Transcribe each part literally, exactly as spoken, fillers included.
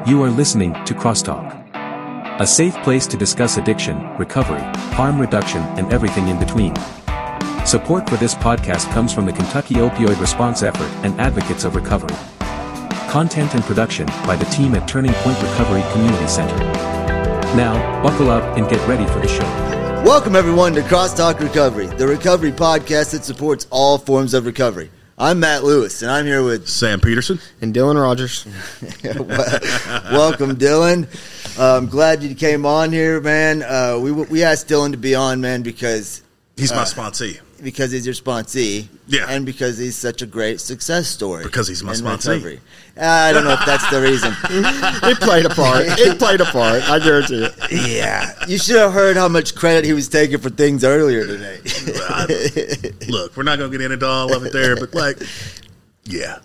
You are listening to Crosstalk, a safe place to discuss addiction, recovery, harm reduction, and everything in between. Support for this podcast comes from the Kentucky Opioid Response Effort and Advocates of Recovery. Content and production by the team at Turning Point Recovery Community Center. Now, buckle up and get ready for the show. Welcome everyone to Crosstalk Recovery, the recovery podcast that supports all forms of recovery. I'm Matt Lewis, and I'm here with Sam Peterson and Dylan Rogers. Welcome, Dylan. Uh, I'm glad you came on here, man. Uh, we we asked Dylan to be on, man, because he's my uh, sponsee. Because he's your sponsee, yeah, and because he's such a great success story. Because he's my sponsee. Recovery. Uh, I don't know if that's the reason. It played a part. It played a part. I guarantee it. Yeah, you should have heard how much credit he was taking for things earlier today. Look, we're not going to get into all of it there, but like, yeah.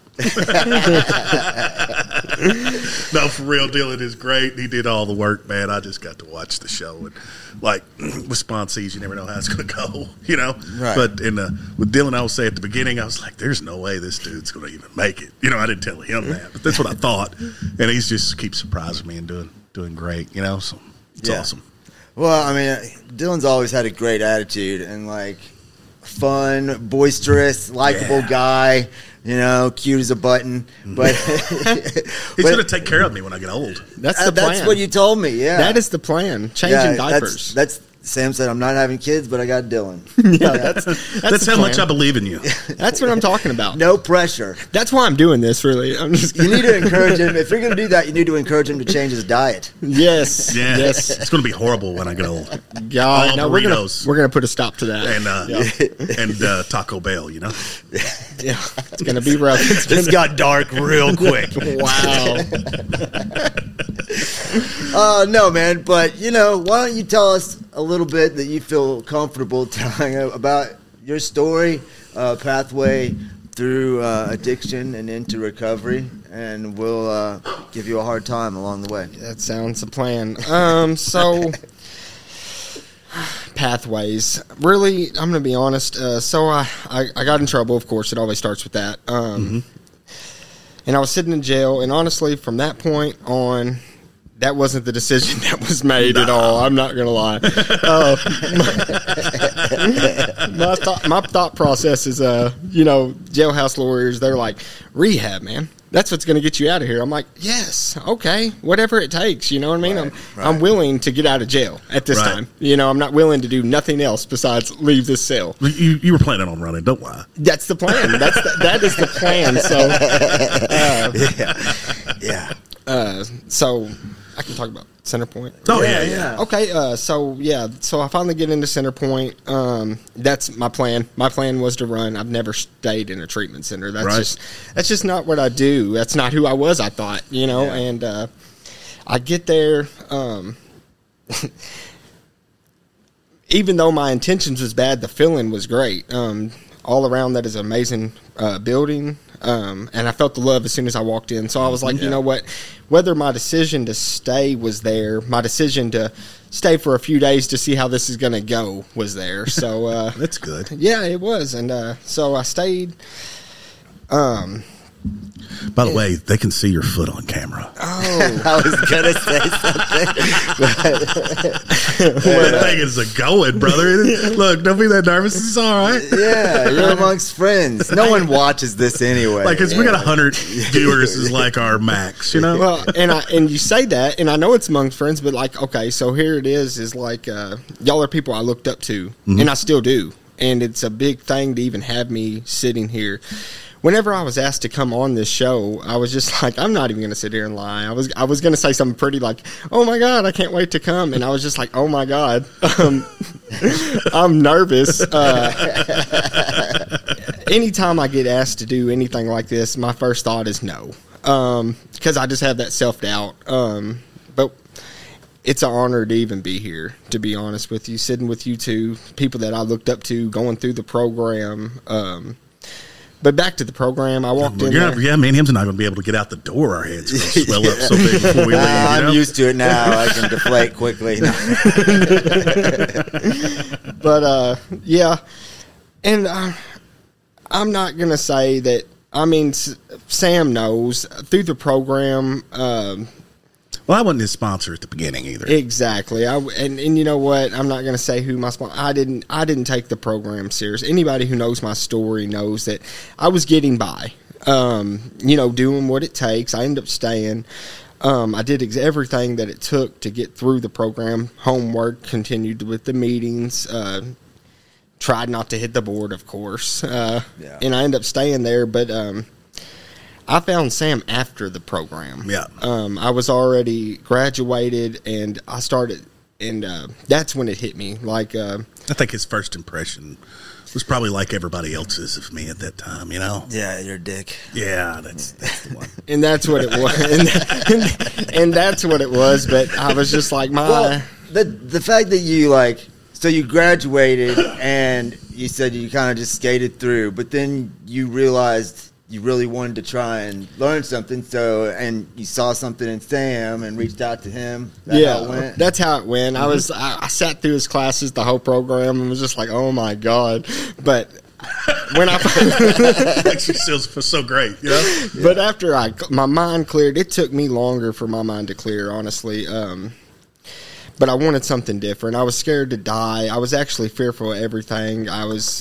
No, for real, Dylan is great. He did all the work, man. I just got to watch the show, and like with sponsees, you never know how it's going to go, you know. Right. But in the, with Dylan, I will say at the beginning, I was like, "There's no way this dude's going to even make it." You know, I didn't tell him that, but that's what I thought. And he's just keeps surprising me and doing doing great, you know. So it's yeah. awesome. Well, I mean, Dylan's always had a great attitude and like fun, boisterous, likable yeah. guy. You know, cute as a button, but he's going to take care of me when I get old. That's the uh, plan. That's what you told me. Yeah, that is the plan. Changing yeah, diapers. That's, that's Sam said. I'm not having kids, but I got Dylan. yeah, that's that's, that's how plan. much I believe in you. That's what I'm talking about. No pressure. That's why I'm doing this. Really, I'm just. You need to encourage him. If you're going to do that, you need to encourage him to change his diet. Yes. Yeah. Yes. It's going to be horrible when I get old. God, all no, we're gonna burritos. we're gonna put a stop to that. And uh, yeah. and uh, Taco Bell, you know. Yeah, it's gonna be rough. It's This gonna... got dark real quick. Wow. Uh, no, man. But you know, why don't you tell us a little bit that you feel comfortable telling about your story, uh, pathway through uh, addiction and into recovery, and we'll uh, give you a hard time along the way. That sounds a plan. Um, so. Pathways. Really, I'm going to be honest. Uh, so I, I, I got in trouble, of course. It always starts with that. Um, mm-hmm. And I was sitting in jail. And honestly, from that point on, that wasn't the decision that was made nah. at all. I'm not going to lie. Uh, my, my, thought, my thought process is, uh, you know, jailhouse lawyers, they're like, rehab, man. That's what's going to get you out of here. I'm like, yes, okay, whatever it takes. You know what I mean? Right, I'm right. I'm willing to get out of jail at this right. time. You know, I'm not willing to do nothing else besides leave this cell. You you were planning on running, don't lie. That's the plan. That's the, that is the plan. So, uh, yeah, yeah. Uh, so I can talk about Centerpoint. Oh yeah, yeah, yeah. yeah. Okay, uh, so yeah, so I finally get into Centerpoint. Um, that's my plan. My plan was to run. I've never stayed in a treatment center. That's right. just that's just not what I do. That's not who I was. I thought, you know, yeah. and uh, I get there. Um, even though my intentions was bad, the feeling was great. Um, all around, that is an amazing uh, building. Um, and I felt the love as soon as I walked in. So I was like, yeah. you know what? Whether my decision to stay was there, my decision to stay for a few days to see how this is going to go was there. So uh, that's good. Yeah, it was. And uh, so I stayed. Um, By the way, they can see your foot on camera. Oh, I was gonna say something. Well, that thing is a going, brother. Look, don't be that nervous. It's all right. Yeah, you're amongst friends. No one watches this anyway. Like, cause yeah. we got a hundred viewers is like our max, you know. Well, and I and you say that, and I know it's amongst friends, but like, okay, so here it is. Is like uh, y'all are people I looked up to, mm-hmm. and I still do, and it's a big thing to even have me sitting here. Whenever I was asked to come on this show, I was just like, I'm not even going to sit here and lie. I was I was going to say something pretty like, oh, my God, I can't wait to come. And I was just like, oh, my God, um, I'm nervous. Uh, anytime I get asked to do anything like this, my first thought is no, um, because I just have that self-doubt. Um, but it's an honor to even be here, to be honest with you, sitting with you two, people that I looked up to, going through the program. Um But back to the program, I walked well, in yeah, there. yeah, me and him's not going to be able to get out the door. Our heads going to swell up so big before we leave. Uh, you know? I'm used to it now. I can deflate quickly. But, uh, yeah. And uh, I'm not going to say that, I mean, S- Sam knows through the program, um, Well, I wasn't his sponsor at the beginning either. Exactly. I, and, and you know what? I'm not going to say who my sponsor. I didn't. I didn't take the program serious. Anybody who knows my story knows that I was getting by. Um, you know, doing what it takes. I ended up staying. Um, I did ex- everything that it took to get through the program. Homework, continued with the meetings. Uh, tried not to hit the board, of course. Uh, yeah. And I ended up staying there, but. Um, I found Sam after the program. Yeah. Um, I was already graduated, and I started, and uh, that's when it hit me. Like, uh, I think his first impression was probably like everybody else's of me at that time, you know? Yeah, you're a dick. Yeah, that's, that's the one. And that's what it was. and, and, and that's what it was, but I was just like, my... Well, the, the fact that you, like... So you graduated, and you said you kind of just skated through, but then you realized... You really wanted to try and learn something, so and you saw something in Sam and reached out to him. That's yeah, how it went? That's how it went. I was I, I sat through his classes, the whole program, and was just like, "Oh my god!" But when I makes you feel so great, you know. But after I my mind cleared, it took me longer for my mind to clear, honestly. Um, but I wanted something different. I was scared to die. I was actually fearful of everything. I was.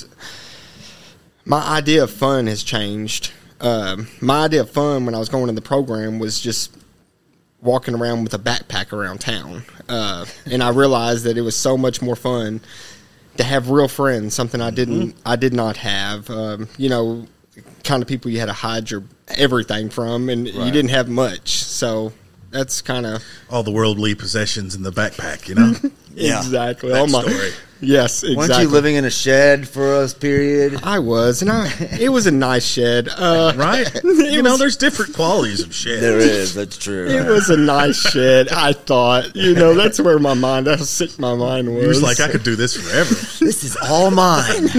My idea of fun has changed. Um, my idea of fun when I was going in the program was just walking around with a backpack around town. Uh, and I realized that it was so much more fun to have real friends, something I didn't, mm-hmm. I did not have. Um, you know, kind of people you had to hide your everything from, and right. you didn't have much. So that's kind of all the worldly possessions in the backpack, you know? Yeah. Exactly. That oh my, story. Yes, exactly. Weren't you living in a shed for a period? I was, and I, it was a nice shed. Uh, right? You know, there's different qualities of sheds. There is, that's true. It was a nice shed, I thought. You know, that's where my mind, how sick my mind was. He was like, I could do this forever. This is all mine.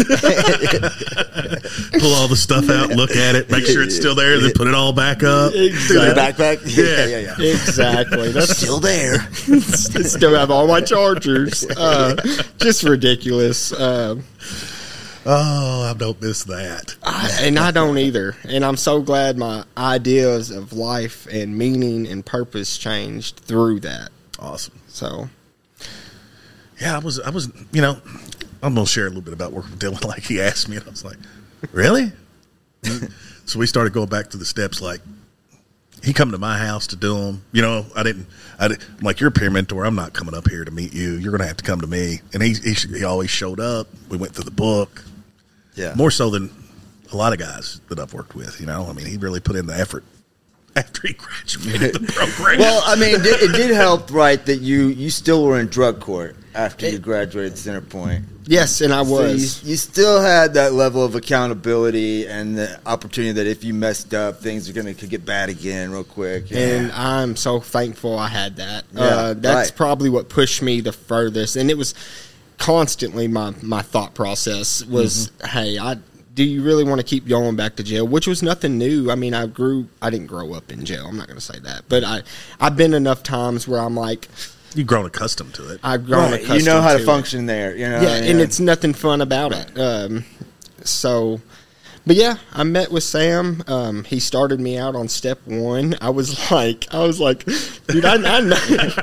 Pull all the stuff out, look at it, make sure it's still there, then put it all back up. Exactly. Through the backpack? Yeah, yeah, yeah. Exactly. That's still there. Still have all my chargers. Uh, just ridiculous. Uh, oh, I don't miss that. I, and I don't either. And I'm so glad my ideas of life and meaning and purpose changed through that. Awesome. So, yeah, I was, I was, you know, I'm going to share a little bit about working with Dylan. Like, he asked me, and I was like, really? So we started going back to the steps like, he come to my house to do them. You know, I didn't, I didn't, I'm like, you're a peer mentor. I'm not coming up here to meet you. You're going to have to come to me. And he, he he always showed up. We went through the book. Yeah. More so than a lot of guys that I've worked with, you know. I mean, he really put in the effort after he graduated the program. Well, I mean, it did, it did help, right, that you, you still were in drug court after you graduated Centerpoint. Yes, and I was. So you, you still had that level of accountability and the opportunity that if you messed up, things are going to could get bad again real quick. Yeah. And I'm so thankful I had that. Yeah, uh, that's right. probably what pushed me the furthest. And it was constantly my, my thought process was, mm-hmm. hey, I do you really want to keep going back to jail? Which was nothing new. I mean, I grew, I didn't grow up in jail. I'm not going to say that. But I, I've been enough times where I'm like, you've grown accustomed to it. I've grown right. accustomed You know how to, to function it. there. You know, yeah, yeah, and it's nothing fun about it. Um, so, but yeah, I met with Sam. Um, he started me out on step one. I was like, I was like, dude, I, I know.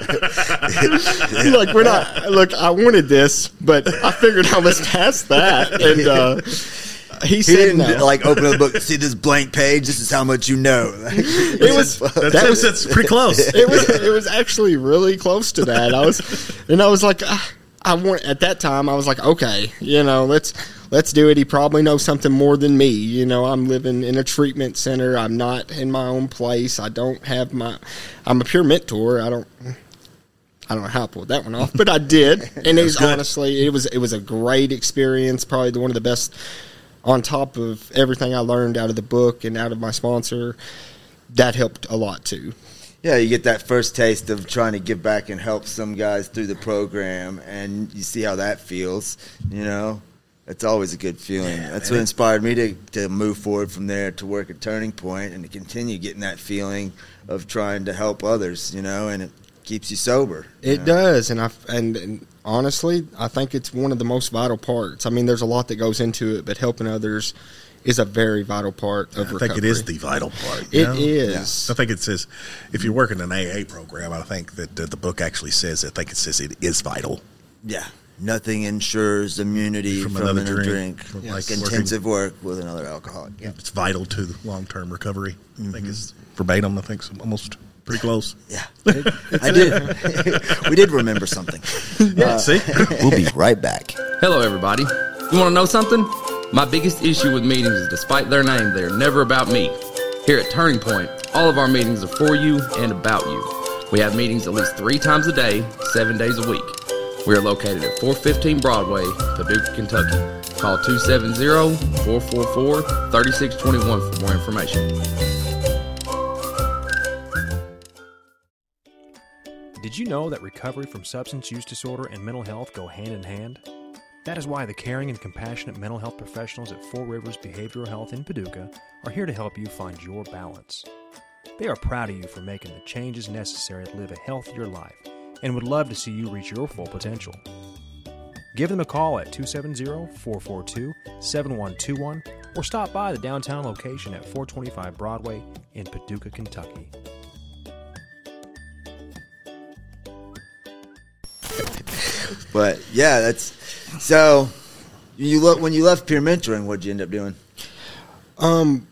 Like when I look, I wanted this, but I figured I was past that, and. Uh, He, he said didn't no. like open up the book, see this blank page. This is how much you know. It was that's, that was that's pretty close. It was it was actually really close to that. I was, and I was like, ah, I want at that time. I was like, okay, you know, let's let's do it. He probably knows something more than me. You know, I'm living in a treatment center. I'm not in my own place. I don't have my. I'm a pure mentor. I don't. I don't know how I pulled that one off, but I did, and it was good. honestly, it was it was a great experience. Probably the one of the best. On top of everything I learned out of the book and out of my sponsor, that helped a lot too. Yeah, you get that first taste of trying to give back and help some guys through the program, and you see how that feels. You know, it's always a good feeling. Yeah, That's man. What inspired me to, to move forward from there to work at Turning Point and to continue getting that feeling of trying to help others, you know, and it keeps you sober. It know? does, and I and, and honestly, I think it's one of the most vital parts. I mean, there's a lot that goes into it, but helping others is a very vital part of I recovery. think it is the vital part. It know? is. Yeah. I think it says, if you're working an A A program, I think that uh, the book actually says, I think it says it is vital. Yeah. Nothing ensures immunity From from, another another drink, drink, from, like like, intensive work with another alcoholic. Yeah. It's vital to long-term recovery. I think it's verbatim. I think it's almost pretty close. Yeah. I did. We did remember something. Yeah, see? We'll be right back. Hello, everybody. You want to know something? My biggest issue with meetings is, despite their name, they are never about me. Here at Turning Point, all of our meetings are for you and about you. We have meetings at least three times a day, seven days a week. We are located at four fifteen Broadway, Paducah, Kentucky. Call two seven zero, four four four, three six two one for more information. Did you know that recovery from substance use disorder and mental health go hand in hand? That is why the caring and compassionate mental health professionals at Four Rivers Behavioral Health in Paducah are here to help you find your balance. They are proud of you for making the changes necessary to live a healthier life and would love to see you reach your full potential. Give them a call at two seven zero, four four two, seven one two one or stop by the downtown location at four twenty-five Broadway in Paducah, Kentucky. But yeah, that's so. You look when you left peer mentoring. What'd you end up doing? Um.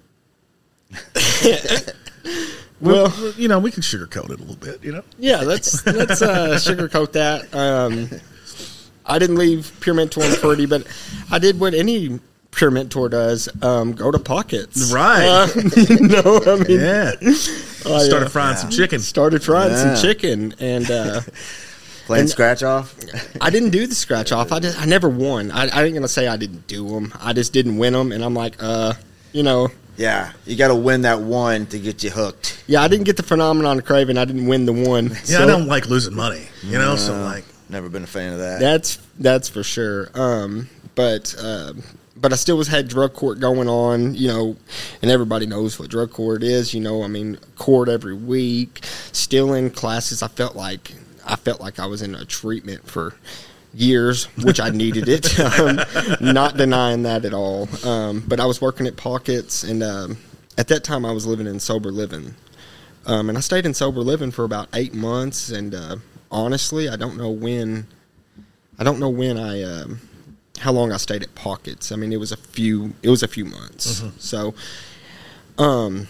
Well, Well, you know, we can sugarcoat it a little bit, you know? yeah, let's let's uh, sugarcoat that. Um, I didn't leave peer mentoring pretty, but I did what any peer mentor does: um, go to Pockets. Right. Uh, you know, I mean, Yeah. I, Started uh, frying some chicken. started frying Yeah. some chicken, and uh, Playing And- scratch off. I didn't do the scratch off. I did, I never won. I, I ain't gonna say I didn't do them. I just didn't win them, and I'm like, uh, you know, Yeah, you got to win that one to get you hooked. yeah, I didn't get the phenomenon of craving. I didn't win the one. Yeah, So I don't like losing money, you know? So, No, like, never been a fan of that. That's that's for sure. Um, but uh, but I still was had drug court going on, you know, and everybody knows what drug court is. You know, I mean, court every week, still in classes. I felt like I felt like I was in a treatment for years, which I needed it. Um, not denying that at all. Um, but I was working at Pockets, and um, at that time I was living in sober living. Um, and I stayed in sober living for about eight months. And uh, honestly, I don't know when. I don't know when I. Um, how long I stayed at Pockets. I mean, it was a few. It was a few months. Mm-hmm. So, um,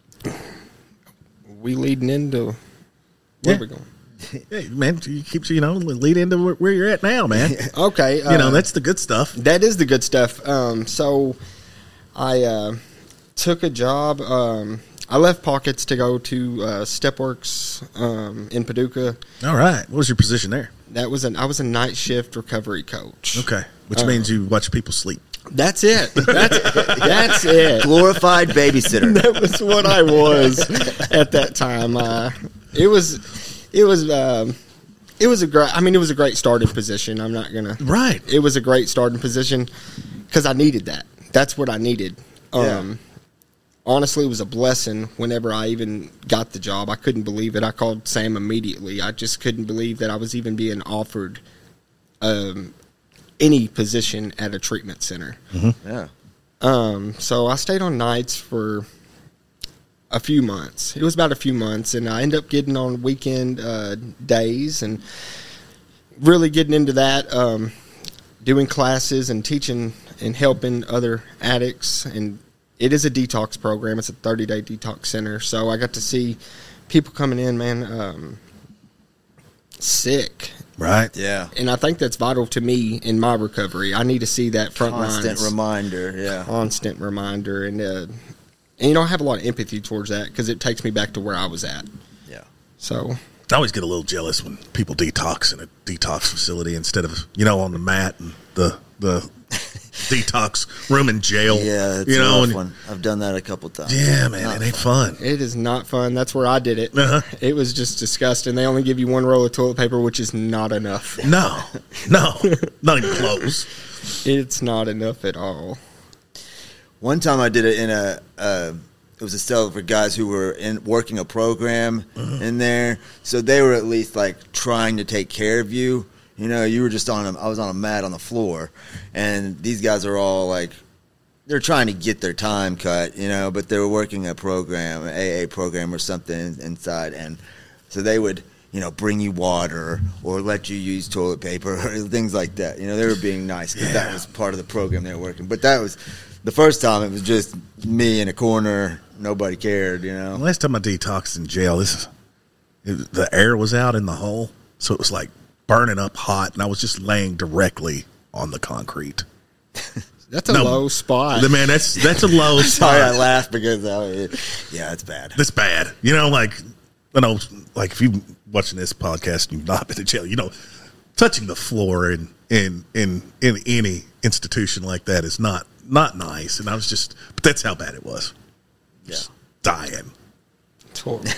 we leading into. Where Yeah. are we going? hey, man, you keep, you know, lead into where, where you're at now, man. Okay, You know, uh, that's the good stuff. That is the good stuff. Um, so I uh, took a job. Um, I left Pockets to go to uh, Stepworks um, in Paducah. All right. What was your position there? That was an I was a night shift recovery coach. Okay. Which Uh, means you watch people sleep. That's it. That's that's it. Glorified babysitter. That was what I was at that time. Uh, it was it was um, it was a great. I mean, it was a great starting position. I'm not gonna. Right. It was a great starting position because I needed that. That's what I needed. Um, Yeah. Honestly, it was a blessing whenever I even got the job. I couldn't believe it. I called Sam immediately. I just couldn't believe that I was even being offered um, any position at a treatment center. Yeah. Um, so I stayed on nights for a few months. It was about a few months, and I ended up getting on weekend uh, days and really getting into that, um, doing classes and teaching and helping other addicts. And it is a detox program. It's a thirty-day detox center. So I got to see people coming in, man, um, sick. Right. Yeah. And I think that's vital to me in my recovery. I need to see that front Constant lines. reminder. Yeah. Constant reminder. And, uh, and, you know, I have a lot of empathy towards that because it takes me back to where I was at. Yeah. So, I always get a little jealous when people detox in a detox facility instead of, you know, on the mat and the the detox room in jail. Yeah. It's you a know, rough and- one. I've done that a couple times. Yeah, man, Not it ain't fun. it is not fun. That's where I did it. Uh-huh. It was just disgusting. They only give you one roll of toilet paper, which is not enough. No, no, not even close. It's not enough at all. One time I did it in a, uh, it was a cell for guys who were in working a program in there. So they were at least like trying to take care of you. You know, you were just on a, I was on a mat on the floor, and these guys are all like they're trying to get their time cut, you know, but they were working a program, an A A program or something inside, and so they would, you know, bring you water or let you use toilet paper or things like that. You know, they were being nice because Yeah. that was part of the program they were working. But that was the first time. It was just me in a corner. Nobody cared, you know. The last time I detoxed in jail, this is, it, the air was out in the hole, so it was like burning up hot, and I was just laying directly on the concrete. That's a No, low spot. The man, that's that's a low Sorry, I spot. laughed because I, yeah, it's bad. That's bad. You know, like you know, like if you watching this podcast and you've not been to jail, you know, touching the floor in in in in any institution like that is not not nice. And I was just, but that's how bad it was. Yeah. Just dying. It's horrible.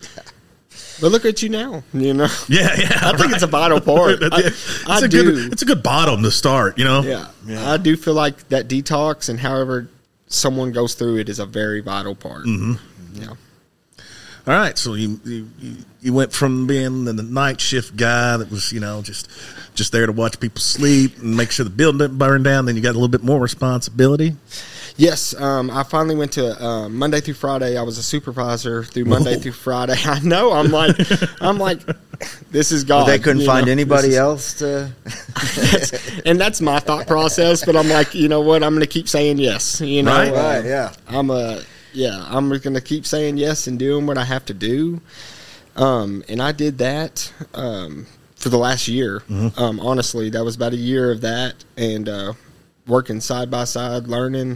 But look at you now, you know. Yeah, yeah. I think it's a vital part. I, it's I a do. good. It's a good bottom to start. You know. Yeah. Yeah. I do feel like that detox and however someone goes through it is a very vital part. Mm-hmm. Yeah. All right, so you, you you went from being the night shift guy that was, you know, just just there to watch people sleep and make sure the building didn't burn down. Then you got a little bit more responsibility. Yes, um, I finally went to uh, Monday through Friday. I was a supervisor through Monday Whoa. through Friday. I know. I'm like, I'm like, this is God. But they couldn't you find know? anybody This is- else to. that's- and that's my thought process. But I'm like, you know what? I'm going to keep saying yes. You know, Right. uh, Right, yeah. I'm a yeah. I'm going to keep saying yes and doing what I have to do. Um, and I did that um, for the last year. Um, honestly, that was about a year of that, and uh, working side by side, learning.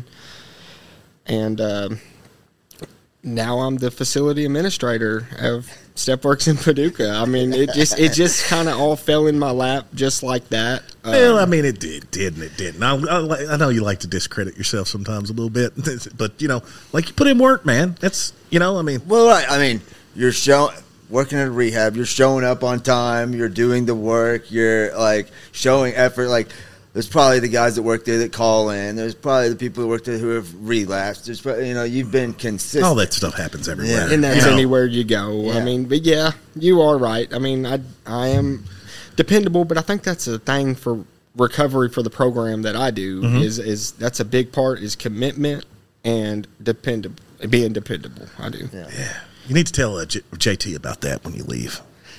And um, now I'm the facility administrator of Stepworks in Paducah. I mean, it just it just kind of all fell in my lap just like that. Um, Well, I mean, it did, didn't it? Didn't. I, I, I know you like to discredit yourself sometimes a little bit, but you know, like you put in work, man. That's you know, I mean, Well, right. I mean, you're show, working at a rehab. You're showing up on time. You're doing the work. You're like showing effort. Like there's probably the guys that work there that call in. There's probably the people who work there who have relapsed. There's probably, you know, you've been consistent. all that stuff happens everywhere. Yeah. and that's you know? anywhere you go. I Yeah. mean, but yeah, you are right. I mean, I I am dependable, but I think that's a thing for recovery for the program that I do. Mm-hmm. Is is that's a big part is commitment and dependable, being dependable. I do. Yeah. Yeah, you need to tell uh, J- JT about that when you leave.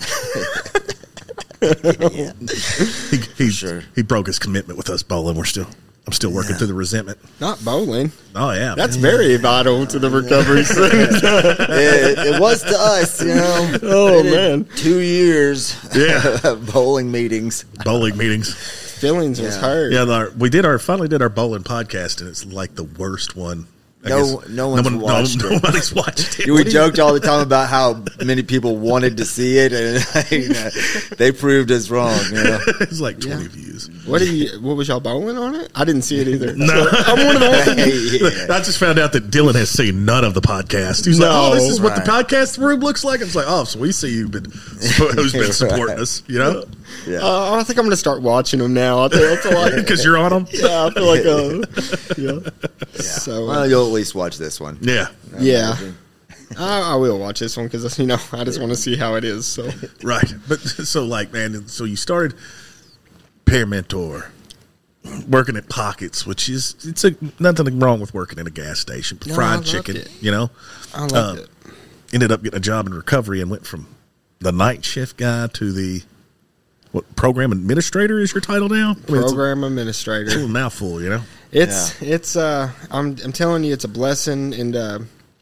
Yeah. He, he, Sure. he broke his commitment with us bowling. We're still, I'm still working Yeah. through the resentment. Not bowling. Oh yeah, That's man. very vital to the recovery. it, it was to us, you know. Oh, We did man. two years Yeah. of bowling meetings. bowling meetings. Feelings was Yeah. hurt. Yeah, our, we did our finally did our bowling podcast, and it's like the worst one. I No- guess no one's watched no, it. Nobody's watched it. We joked all the time about how many people wanted to see it, and you know, they proved us wrong. You know? It's like twenty Yeah. views. What do you? What was y'all bowling on it? I didn't see it either. No. I'm one of those. Yeah. I just found out that Dylan has seen none of the podcast. He's like, No. "Oh, this is what the Right. podcast room looks like." It's like, "Oh, so we see you've been who's been supporting us," you know, Yeah. Uh, I think I'm going to start watching them now. I, think, I feel like, because you're on them. yeah, I feel like, uh, yeah. So, Well, uh, you'll at least watch this one. Yeah, yeah, Imagine. I, I will watch this one because you know I just want to see how it is. So, right. But so, like, man, so you started Peer Mentor, working at Pockets, which is it's a nothing wrong with working in a gas station, but No, I fried loved chicken, it. you know. I loved Um, it. Ended up getting a job in recovery and went from the night shift guy to the what program administrator is your title now? I mean, it's a- Program It's a administrator. little mouthful, you know. It's it's uh I'm I'm telling you it's a blessing, and uh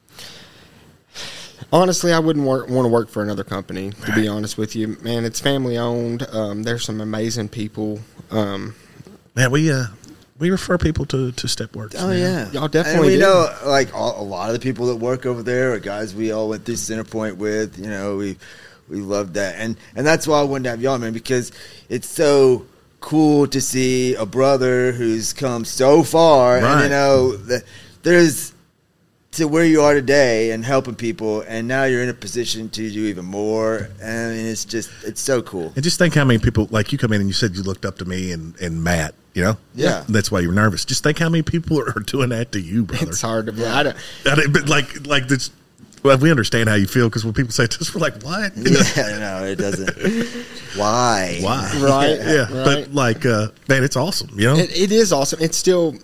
honestly I wouldn't work, want to work for another company, to be honest with you. Man, it's family owned. Um there's some amazing people. Um Man, we uh we refer people to to Stepworks. Oh man. yeah, Y'all definitely And we do. know, like all, a lot of the people that work over there are guys we all went through Centerpoint with. You know, we we love that, and and that's why I wanted to have y'all, man, because it's so cool to see a brother who's come so far, and Right. you know, the, there's to where you are today and helping people, and now you're in a position to do even more. I mean, it's just it's so cool. And just think how many people like you come in and you said you looked up to me and and Matt, you know. Yeah. That's why you were nervous. Just think how many people are doing that to you, brother. it's hard to I don't, I mean, but like like this. Well, we understand how you feel because when people say this, we're like, what? Yeah, no, it doesn't. Why? Why? right Yeah, right. but like, uh, man, it's awesome. You know, It, it is awesome. It's still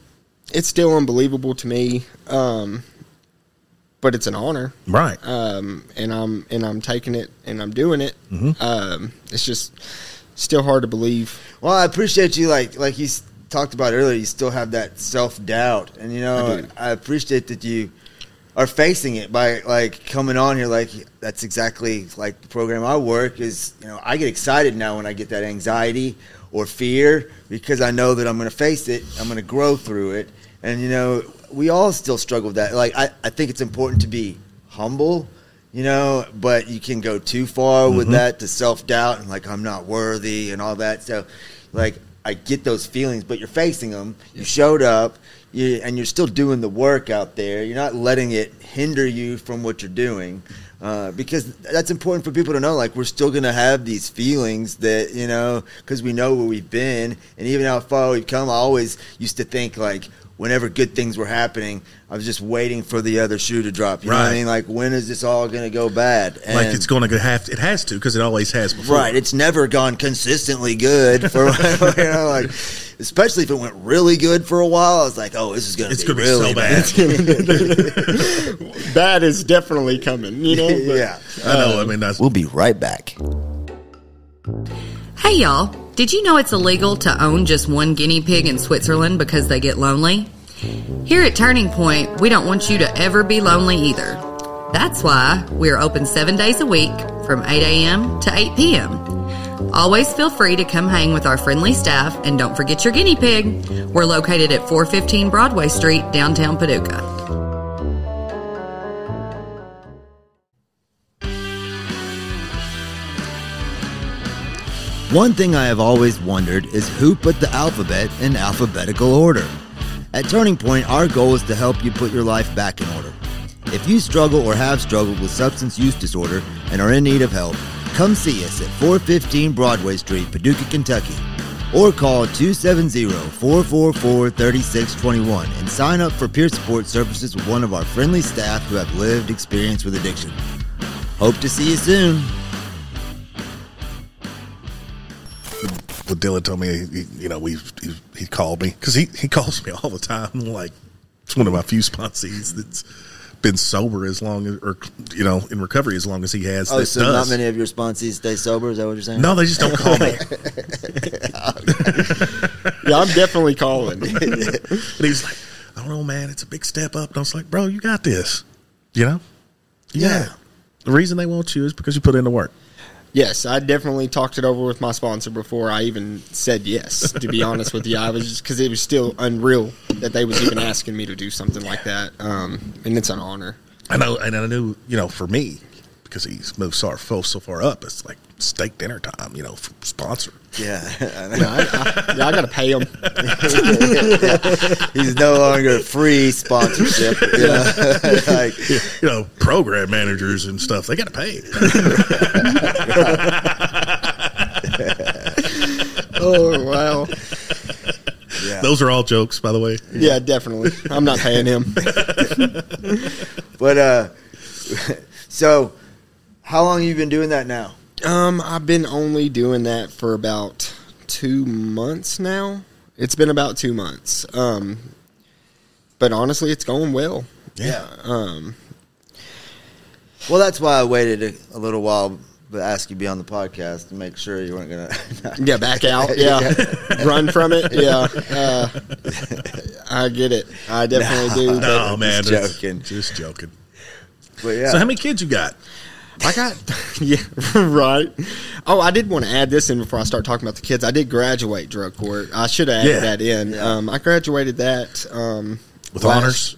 it's still unbelievable to me, um, but it's an honor, Right. um, and I'm and I'm taking it and I'm doing it. Mm-hmm. Um, it's just still hard to believe. Well, I appreciate you, like like you s- talked about earlier, you still have that self-doubt. And, you know, I do. I, appreciate that you are facing it by, like, coming on here. Like, that's exactly like the program I work is, you know, I get excited now when I get that anxiety or fear because I know that I'm going to face it. I'm going to grow through it. And, you know, we all still struggle with that. Like, I, I think it's important to be humble, you know, but you can go too far with Mm-hmm. that to self-doubt and, like, I'm not worthy and all that. So, like, I get those feelings, but you're facing them. You showed up, you, and you're still doing the work out there. You're not letting it hinder you from what you're doing. Uh, because that's important for people to know. Like, we're still going to have these feelings that, you know, because we know where we've been and even how far we've come. I always used to think, like, whenever good things were happening, I was just waiting for the other shoe to drop. You know what I Right. mean? Like, when is this all going to go bad? And Like it's going to have it has to because it always has before. right. It's never gone consistently good for, you know, like, especially if it went really good for a while. I was like, oh, this is going to It's be going to really be so bad. That is definitely coming, you know. But, yeah. I know. I mean, that's We'll be right back. Hey y'all, did you know it's illegal to own just one guinea pig in Switzerland because they get lonely? Here at Turning Point, we don't want you to ever be lonely either. That's why we're open seven days a week from eight a.m. to eight p.m. Always feel free to come hang with our friendly staff, and don't forget your guinea pig. We're located at four fifteen Broadway Street, downtown Paducah. One thing I have always wondered is who put the alphabet in alphabetical order. At Turning Point, our goal is to help you put your life back in order. If you struggle or have struggled with substance use disorder and are in need of help, come see us at four fifteen Broadway Street, Paducah, Kentucky, or call two seven zero, four four four, three six two one and sign up for peer support services with one of our friendly staff who have lived experience with addiction. Hope to see you soon. what Dylan told me. He, you know, we he, he called me because he, he calls me all the time. Like, it's one of my few sponsees that's been sober as long as, or you know, in recovery as long as he has. Oh, that so does. not many of your sponsees stay sober? Is that what you're saying? No, they just don't call me. Yeah, I'm definitely calling. And he's like, I don't know, man. It's a big step up. And I was like, bro, you got this. You know? Yeah. The reason they want you is because you put in the work. Yes, I definitely talked it over with my sponsor before I even said yes, to be honest with you. I was just because it was still unreal that they was even asking me to do something like that. Um, and it's an honor. I know, and I knew, you know, for me, because he's moved so far, so far up, it's like steak dinner time, you know, for sponsor. Yeah. Yeah, I, I, yeah, I got to pay them. He's no longer free sponsorship. You know? Like, You know, program managers and stuff, they got to pay. Oh, wow. yeah. Those are all jokes, by the way. Yeah, definitely. I'm not paying him. But, uh, so how long have you been doing that now? Um, I've been only doing that for about two months now. It's been about two months. Um, but honestly, it's going well. Yeah. Um, Well, that's why I waited a, a little while to ask you to be on the podcast to make sure you weren't going to. yeah, back out. Yeah. Run from it. Yeah. Uh, I get it. I definitely do. No, man. just that's- joking. Just joking. But yeah. So how many kids you got? I got, yeah, right. Oh, I did want to add this in before I start talking about the kids. I did graduate drug court. I should have added Yeah. that in. Yeah. Um, I graduated that um, With last- honors?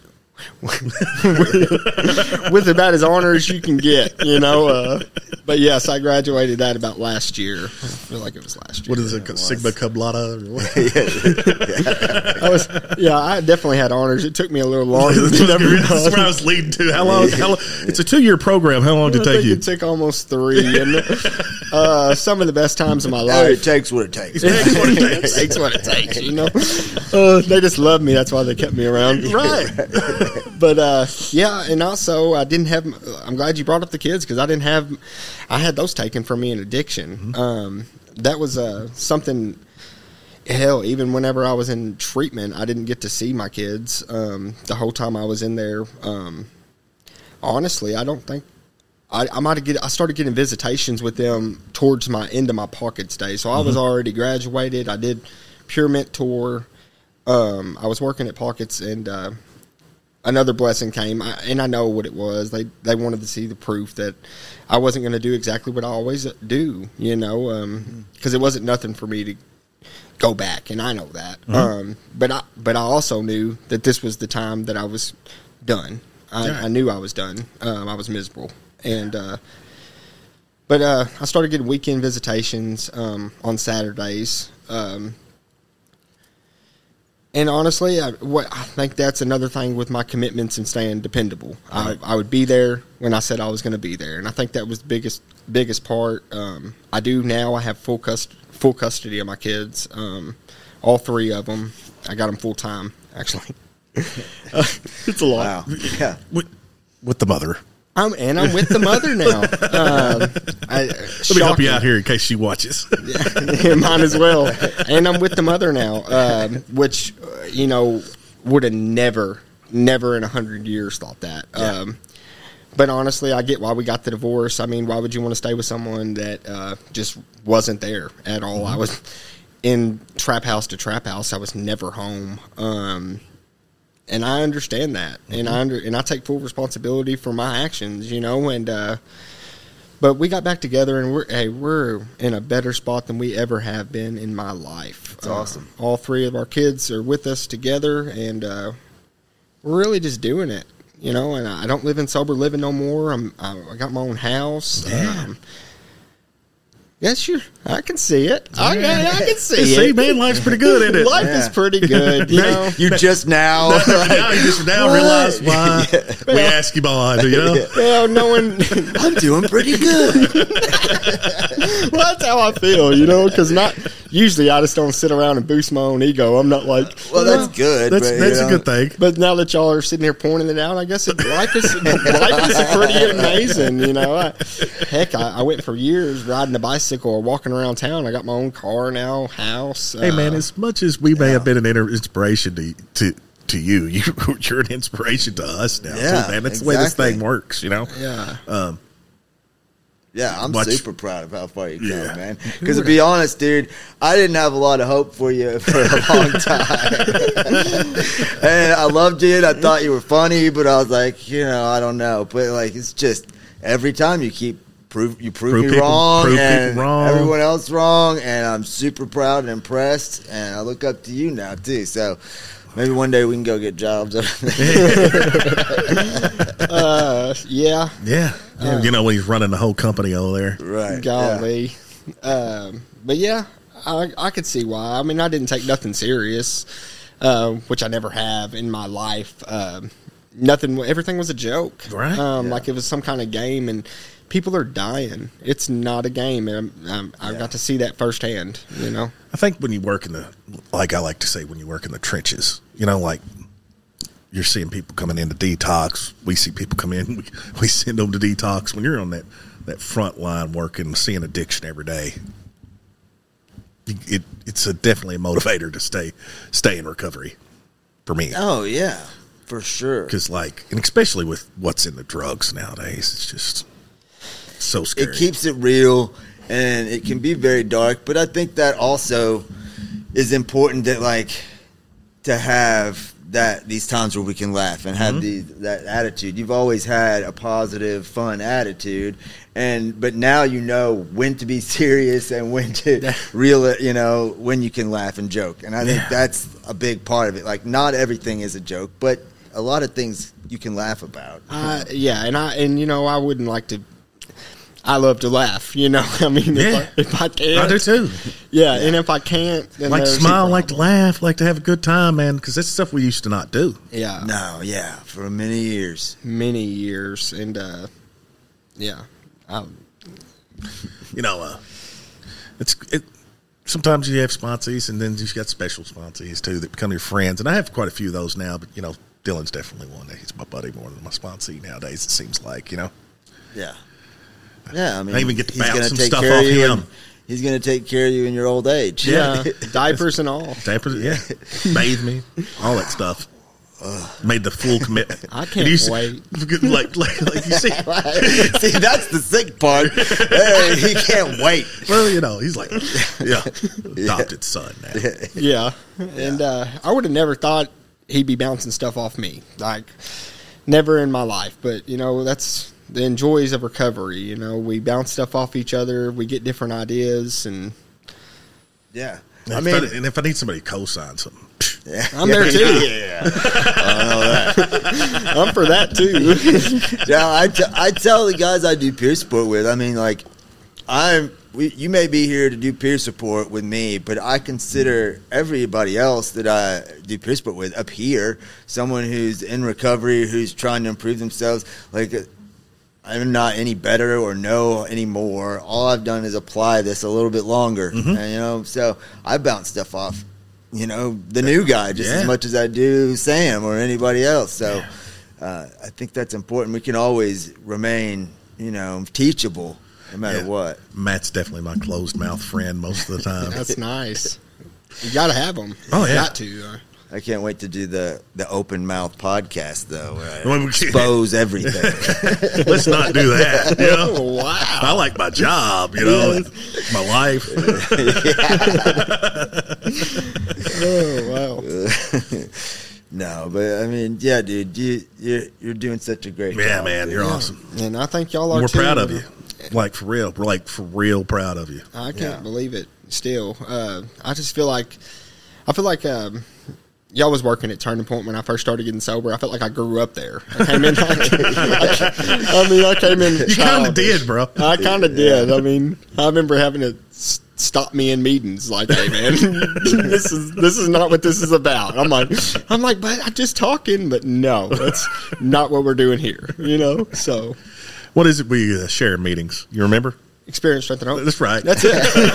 with about as honor as you can get, you know. Uh, but yes, I graduated that about last year. I feel like it was last year. What is it? Sigma Cum Laude? Or what? I was, yeah, I definitely had honors. It took me a little longer than everybody. That's where I was leading to. How long? How long it's a two-year program. How long did it I take think you? it took almost three, and uh, some of the best times of my Oh, life. it takes what it takes. It takes what it takes. It takes what it takes, you know. Uh, they just love me. That's why they kept me around. Right. But uh, yeah, and also I didn't have. I'm glad you brought up the kids because I didn't have. I had those taken from me in addiction. Mm-hmm. Um, that was uh, something. hell, even whenever I was in treatment, I didn't get to see my kids um, the whole time I was in there. Um, honestly, I don't think I, I might have get. I started getting visitations with them towards my end of my Pockets day. So I was already graduated. I did Pure Mint tour. Um, I was working at Pockets, and uh, another blessing came. I, and I know what it was. They they wanted to see the proof that I wasn't going to do exactly what I always do. You know, because um, it wasn't nothing for me to go back, and I know that. Mm-hmm. Um, but I but I also knew that this was the time that I was done. I, yeah. I knew I was done. Um, I was miserable, and uh, but uh, I started getting weekend visitations um, on Saturdays. Um, and honestly, I, what I think that's another thing with my commitments and staying dependable. Right. I, I would be there when I said I was going to be there, and I think that was the biggest biggest part. Um, I do now. I have full cust- full custody of my kids, um, all three of them. I got them full time, actually. uh, it's a lot. Wow. Yeah. With, with the mother. I'm, and I'm with the mother now. Uh, I, Let me help you out here in case she watches. Yeah, might as well. And I'm with the mother now, uh, which, uh, you know, would have never, never in a hundred years thought that. Yeah. Um, but honestly, I get why we got the divorce. I mean, why would you want to stay with someone that uh, just wasn't there at all? Mm-hmm. I was in trap house to trap house. I was never home. Um And I understand that, mm-hmm. and I under, and I take full responsibility for my actions, you know. And uh, but we got back together, and we're hey, we're in a better spot than we ever have been in my life. It's uh, awesome. All three of our kids are with us together, and uh, we're really just doing it, you know. And I don't live in sober living no more. I'm I got my own house. Yeah. Um, Yeah, sure. I can see it. I, I, I can see see, it. See, man, life's pretty good, isn't it? Life Yeah. is pretty good. You know? You just now. now you just now What? realize why Yeah. we ask you on, you know? Well, knowing I'm doing pretty good. well, that's how I feel, you know, because not usually I just don't sit around and boost my own ego. I'm not like, Well, that's good. That's, but, that's you a know, good thing. But now that y'all are sitting here pointing it out, I guess it, life is life is pretty amazing, you know. I, heck, I, I went for years riding a bicycle or walking around town. I got my own car now, house. Hey, man, uh, as much as we may have been an inter- inspiration to to to you, you you're an inspiration to us now, Yeah, too, man. That's the way this exactly. thing works, you know. yeah. Um, Yeah, I'm Much- super proud of how far you come, Yeah. man. Because to be honest, dude, I didn't have a lot of hope for you for a long time. And I loved you, and I thought you were funny, but I was like, you know, I don't know. But, like, it's just every time you keep prove you prove, Prove me people- wrong, prove and people wrong. everyone else wrong, and I'm super proud and impressed, and I look up to you now, too. So maybe one day we can go get jobs. Uh, yeah. yeah, yeah. you know when he's running the whole company over there. Right. Golly. Um, but yeah, I, I could see why. I mean, I didn't take nothing serious, uh, which I never have in my life. Um, nothing, everything was a joke. Right. Um, Yeah. Like it was some kind of game, and people are dying. It's not a game. And I'm, I'm, I Yeah. got to see that firsthand, you know? I think when you work in the, like I like to say, when you work in the trenches, you know, like you're seeing people coming into detox. We see people come in, we, we send them to detox. When you're on that, that front line working, seeing addiction every day, it it's a definitely a motivator to stay stay in recovery for me. Oh, yeah, for sure. Because, like, and especially with what's in the drugs nowadays, it's just so scary. It keeps it real, and it can be very dark. But I think that also is important that, like, to have that these times where we can laugh and have Mm-hmm. the that attitude. You've always had a positive, fun attitude, and but now you know when to be serious and when to reel it. You know, when you can laugh and joke, and I think Yeah. that's a big part of it. Like, not everything is a joke, but a lot of things you can laugh about. Uh, yeah, and I and you know I wouldn't like to. I love to laugh, you know. I mean, Yeah. if, I, if I can't, I do too. Yeah, and if I can't, then Like to there's- smile, like to laugh, like to have a good time, man. Because that's stuff we used to not do. Yeah, No, yeah, for many years. many years, and uh, yeah, I, You know, uh, it's it. Sometimes you have sponsees, and then you've got special sponsees too that become your friends. And I have quite a few of those now. But you know, Dylan's definitely one. He's my buddy more than my sponsee nowadays. It seems like, you know. Yeah. Yeah, I mean, I even get to he's bounce gonna some take stuff care off of you him. and he's going to take care of you in your old age. Yeah, diapers and all. Diapers, yeah. Bathe me, all that stuff. Made the full commitment. I can't you see, wait. Like, like, like you see, See, that's the sick part. Hey, he can't wait. well, you know, he's like, yeah, adopted son now. Yeah, and uh, I would have never thought he'd be bouncing stuff off me. Like, never in my life. But you know, that's the joys of recovery. You know, we bounce stuff off each other. We get different ideas, and Yeah. And I if mean, I, and if I need somebody to co-sign something, yeah. I'm there too. Yeah. I know that. I'm for that too. Yeah, I, t- I tell the guys I do peer support with, I mean, like, I'm, we, you may be here to do peer support with me, but I consider everybody else that I do peer support with up here someone who's in recovery, who's trying to improve themselves. Like, I'm not any better or know anymore. All I've done is apply this a little bit longer, Mm-hmm. and, you know, so I bounce stuff off, you know, the new guy just Yeah. as much as I do Sam or anybody else. So uh, I think that's important. We can always remain, you know, teachable no matter Yeah. what. Matt's definitely my closed mouth friend most of the time. That's nice. You got to have them. Oh, yeah. Got to. Uh, I can't wait to do the, the open mouth podcast, though, where When I we- expose everything. Let's not do that. You know? oh, wow. I like my job, you know, my life. Oh, wow. No, but I mean, yeah, dude, you, you're, you're doing such a great Yeah, job. man, dude. you're awesome. And I think y'all are We're too. proud of you. Like, for real. We're, like, for real proud of you. I can't Yeah. believe it still. Uh, I just feel like, I feel like um, y'all was working at Turning Point when I first started getting sober. I felt like I grew up there. I came in like, I mean, I came in. You kind of did, bro. I kind of did. I mean, I remember having to s- stop me in meetings like, "Hey, man, this is this is not what this is about." I'm like, I'm like, but I'm just talking. But no, that's not what we're doing here. You know. So, What is it we uh, share in meetings? You remember? experience, strength, and hope. That's right. That's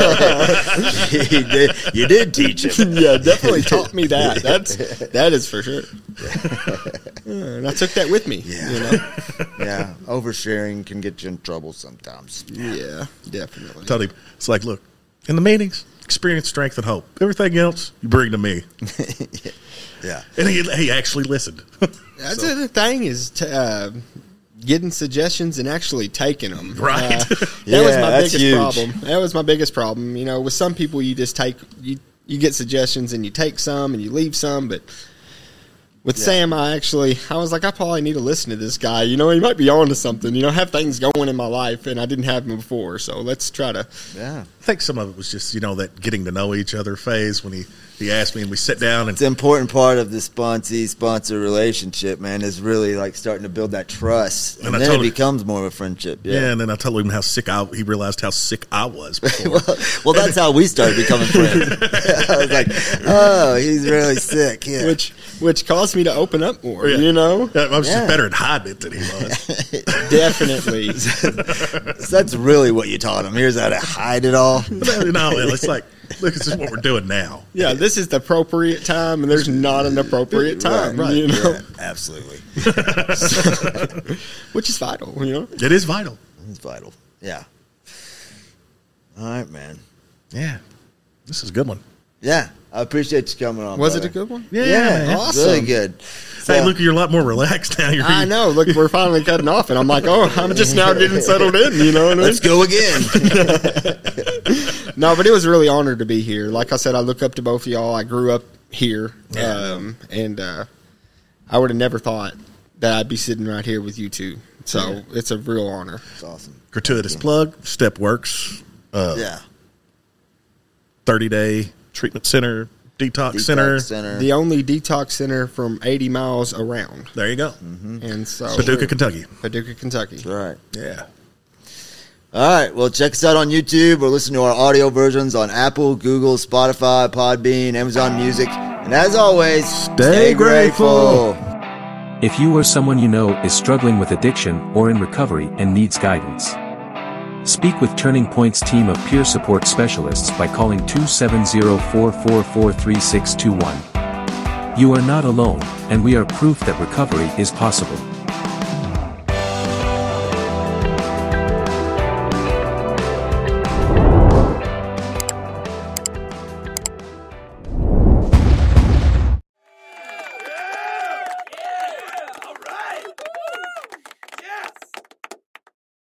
it. you, did, you did teach him. Yeah, definitely taught me that. That's that is for sure. Yeah, and I took that with me. Yeah. You know? Yeah, oversharing can get you in trouble sometimes. Yeah, definitely. Tell him, it's like, look, in the meetings, experience, strength, and hope. Everything else, you bring to me. Yeah. And he, he actually listened. That's the thing is t- uh, getting suggestions and actually taking them. Right. Uh, that Yeah, was my that's biggest huge. problem. That was my biggest problem. You know, with some people, you just take you you get suggestions and you take some and you leave some, but. With Yeah. Sam, I actually, I was like, I probably need to listen to this guy. You know, he might be on to something. You know, have things going in my life, and I didn't have them before. So let's try to. Yeah. I think some of it was just, you know, that getting to know each other phase when he, he asked me and we sit down and It's an important part of the sponsee sponsor relationship, man, is really like starting to build that trust. And, And I then it told him- becomes more of a friendship. yeah. Yeah. and then I told him how sick I, he realized how sick I was before. well, well, that's how we started becoming friends. I was like, oh, he's really sick. Yeah. Which which caused me to open up more, Yeah. you know? I was Yeah. just better at hiding it than he was. Definitely. So that's really what you taught him. Here's how to hide it all. But, you know, it's like, look, this is what we're doing now. Yeah, this is the appropriate time, and there's not an appropriate time, Right, you know? Yeah, absolutely. Which is vital, you know? It is vital. It's vital. Yeah. All right, man. Yeah. This is a good one. Yeah. I appreciate you coming on. Was brother. it a good one? Yeah, Yeah, man. it's Awesome. really good. Hey, So- look, you're a lot more relaxed now. You're, I know. Look, we're finally cutting off, and I'm like, oh, I'm just now getting settled in, you know what I mean? Let's go again. No, but it was really honored to be here. Like I said, I look up to both of y'all. I grew up here, Yeah. um, and uh, I would have never thought that I'd be sitting right here with you two. So it's a real honor. It's awesome. gratuitous plug, Stepworks, uh, Yeah. thirty-day treatment center, detox, Detox center. Center. The only detox center from eighty miles around, There you go. and so Paducah, Kentucky. Paducah, Kentucky. That's right. Yeah. All right. Well, check us out on YouTube or listen to our audio versions on Apple, Google, Spotify, Podbean, Amazon Music. And as always, stay grateful. If you or someone you know is struggling with addiction or in recovery and needs guidance, speak with Turning Point's team of peer support specialists by calling two seven zero, four four four, three six two one. You are not alone, and we are proof that recovery is possible.